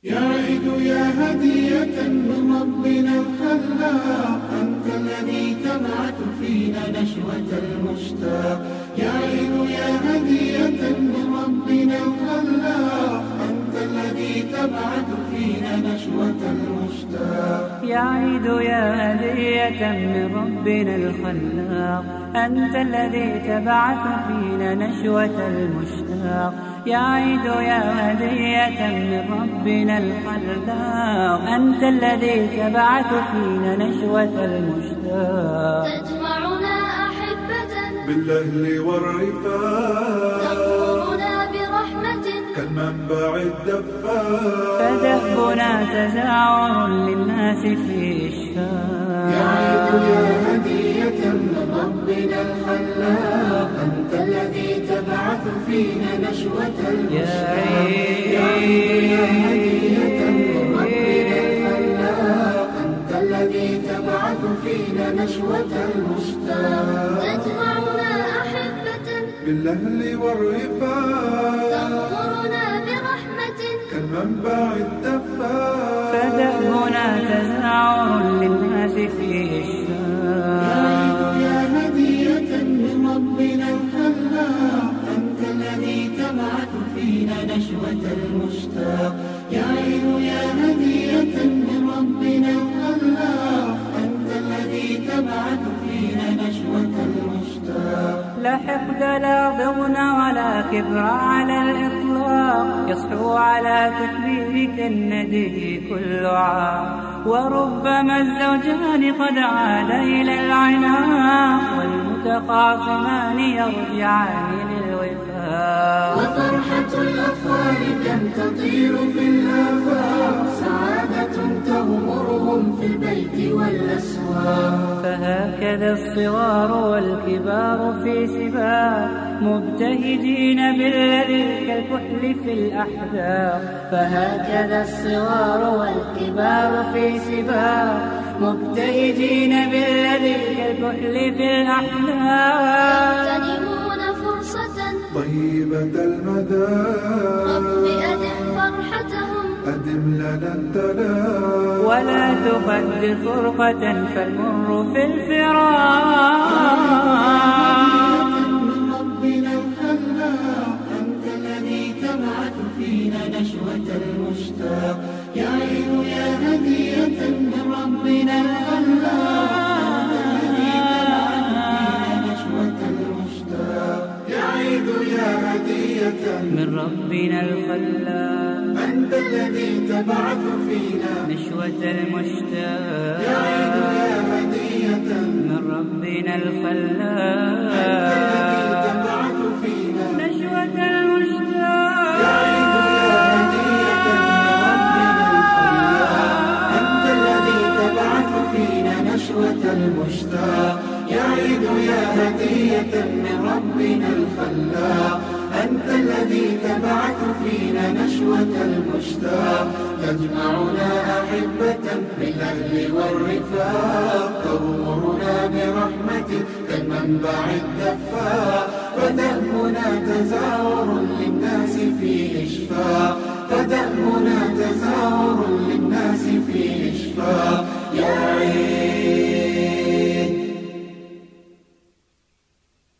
يا عيد يا هدية من ربنا الخلاق، أنت الذي تبعث فينا نشوة المشتاق. يا عيد يا هدية من ربنا الخلاق، أنت الذي تبعث فينا نشوة المشتاق. يا عيد يا هدية من ربنا الخلاق، أنت الذي تبعث فينا نشوة المشتاق. يا عيد يا هدية من ربنا الخلاق، أنت الذي تبعث فينا نشوة المشتاق. تجمعنا أحبة بالأهل والرفاق، تغمرنا برحمة كالمنبع الدفاق. فدهبنا تزاور للناس في إشفاق. يا عيد يا هدية من ربنا الخلاق، أنت الذي تبعث فينا نشوة المشتاق. يا عيد يا هدية من ربنا الخلاق، أنت الذي تبعث فينا نشوة المشتاق. تجمعنا أحبة بالأهل والرفاق، تغمرنا برحمة كالمنبع الدفاق. فدهبنا تزاور للناس في إشفاق. يا هدية من ربنا الخلاق، أنت الذي تبعث فينا نشوة المشتاق. يا عيد يا هدية من ربنا الخلاق، أنت الذي تبعث فينا نشوة المشتاق. لا حقد لا ضغن ولا كبر على الإطلاق، يصحو على تكبيرك الندي كل عام. وربما الزوجان قد عاد إلى العناق، والمتخاصمان يرجعان للوفاق. وفرحة الأطفال كم تطير في الآفاق، سعادة تغمرهم في البيت والأسواق. فهكذا الصغار والكبار في سباق، مبتهجين بالذي كالكحل في الأحداق. فهكذا الصغار والكبار في سباق، مبتهجين بالذي كالكحل في الأحداق. يغتنمون فرصة طيبة المدى، رب أدم فرحتهم أدم لنا التلا. ولا تقدر فرقة فالمر في الفراق. من ربنا الخلاق، أنت الذي تبعث فينا نشوة المشتاق. يا عيد يا هدية من ربنا الخلاق، أنت الذي تبعث فينا نشوة المشتاق. يا عيد يا هدية من ربنا الخلاق، أنت الذي تبعث فينا نشوة المشتاق. يا عيد يا هدية من ربنا الذي الخلاق، تبعث فينا. نشوة المشتاق. يا عيد يا هدية من ربنا الخلاق، أنت الذي تبعث فينا نشوة المشتاق. يا عيد يا هدية من ربنا الخلاق، أنت الذي تبعث فينا نشوة المشتاق. تجمعنا أحبة بالأهل والرفاق، تغمرنا برحمتك كالمنبع الدفاق. فدهبنا تزاور للناس في إشفاق، فدهبنا تزاور للناس في إشفاق. يا عيد